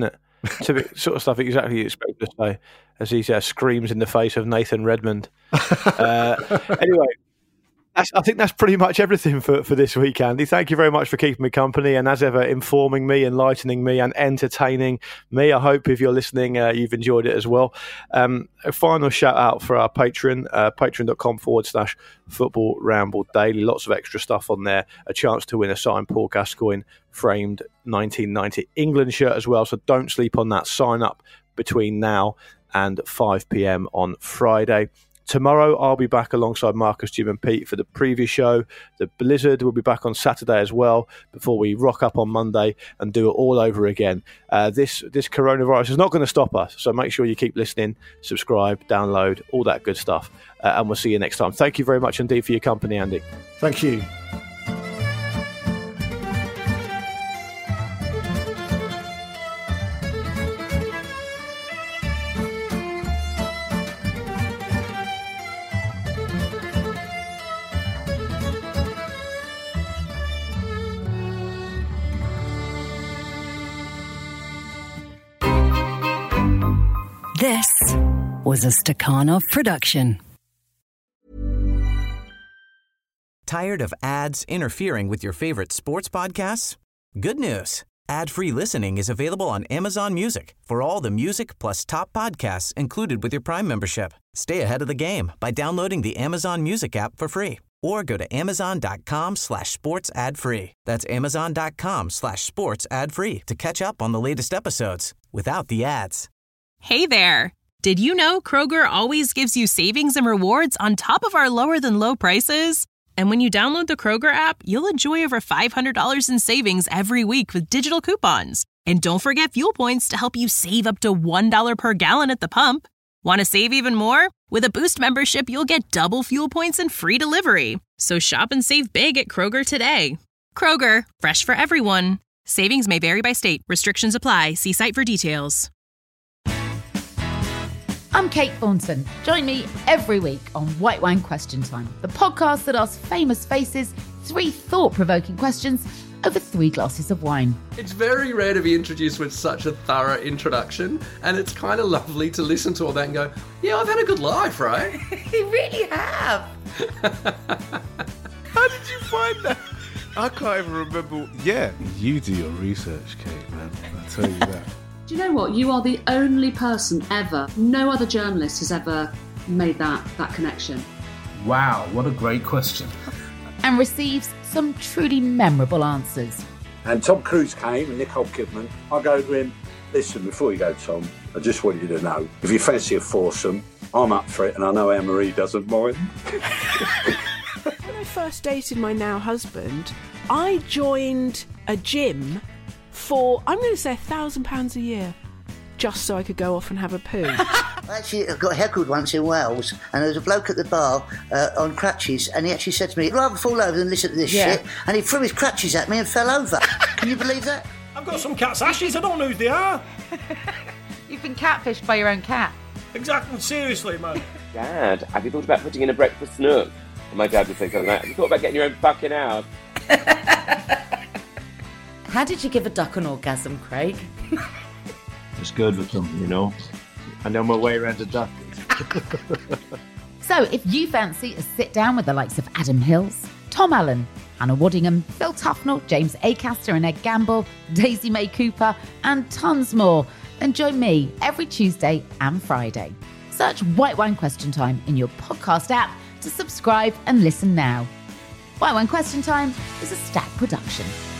Typical sort of stuff exactly you expect to say as he uh, screams in the face of Nathan Redmond. uh, anyway. That's, I think that's pretty much everything for, for this week, Andy. Thank you very much for keeping me company and, as ever, informing me, enlightening me and entertaining me. I hope if you're listening, uh, you've enjoyed it as well. Um, a final shout out for our Patreon, uh, patreon.com forward slash football ramble daily. Lots of extra stuff on there. A chance to win a signed Paul Gascoigne framed nineteen ninety England shirt as well. So don't sleep on that. Sign up between now and five p.m. on Friday. Tomorrow, I'll be back alongside Marcus, Jim and Pete for the preview show. The Blizzard will be back on Saturday as well before we rock up on Monday and do it all over again. Uh, this this coronavirus is not going to stop us, so make sure you keep listening, subscribe, download, all that good stuff. Uh, and we'll see you next time. Thank you very much indeed for your company, Andy. Thank you. This was a Stakhanov production. Tired of ads interfering with your favorite sports podcasts? Good news. Ad-free listening is available on Amazon Music for all the music plus top podcasts included with your Prime membership. Stay ahead of the game by downloading the Amazon Music app for free or go to amazon.com slash sports ad free. That's amazon.com slash sports ad free to catch up on the latest episodes without the ads. Hey there! Did you know Kroger always gives you savings and rewards on top of our lower-than-low prices? And when you download the Kroger app, you'll enjoy over five hundred dollars in savings every week with digital coupons. And don't forget fuel points to help you save up to one dollar per gallon at the pump. Want to save even more? With a Boost membership, you'll get double fuel points and free delivery. So shop and save big at Kroger today. Kroger, fresh for everyone. Savings may vary by state. Restrictions apply. See site for details. I'm Kate Thornton. Join me every week on White Wine Question Time, the podcast that asks famous faces three thought-provoking questions over three glasses of wine. It's very rare to be introduced with such a thorough introduction, and it's kind of lovely to listen to all that and go, yeah, I've had a good life, right? You really have. How did you find that? I can't even remember. Yeah, you do your research, Kate, man. I'll tell you that. Do you know what? You are the only person ever, no other journalist has ever made that, that connection. Wow, what a great question. And receives some truly memorable answers. And Tom Cruise came and Nicole Kidman. I go to him, listen, before you go, Tom, I just want you to know, if you fancy a foursome, I'm up for it and I know Anne-Marie doesn't mind. When I first dated my now husband, I joined a gym for, I'm going to say, a thousand pounds a year, just so I could go off and have a poo. Actually, I got heckled once in Wales, and there was a bloke at the bar uh, on crutches, and he actually said to me, I'd rather fall over than listen to this yeah. shit, and he threw his crutches at me and fell over. Can you believe that? I've got some cat's ashes, I don't know who they are. You've been catfished by your own cat. Exactly, seriously, man. Dad, have you thought about putting in a breakfast nook? And my dad would say something like, have you thought about getting your own fucking house? How did you give a duck an orgasm, Craig? It's good with them, you know. I know my way around a duck. So if you fancy a sit down with the likes of Adam Hills, Tom Allen, Hannah Waddingham, Phil Tufnell, James Acaster and Ed Gamble, Daisy May Cooper, and tons more, then join me every Tuesday and Friday. Search White Wine Question Time in your podcast app to subscribe and listen now. White Wine Question Time is a Stack production.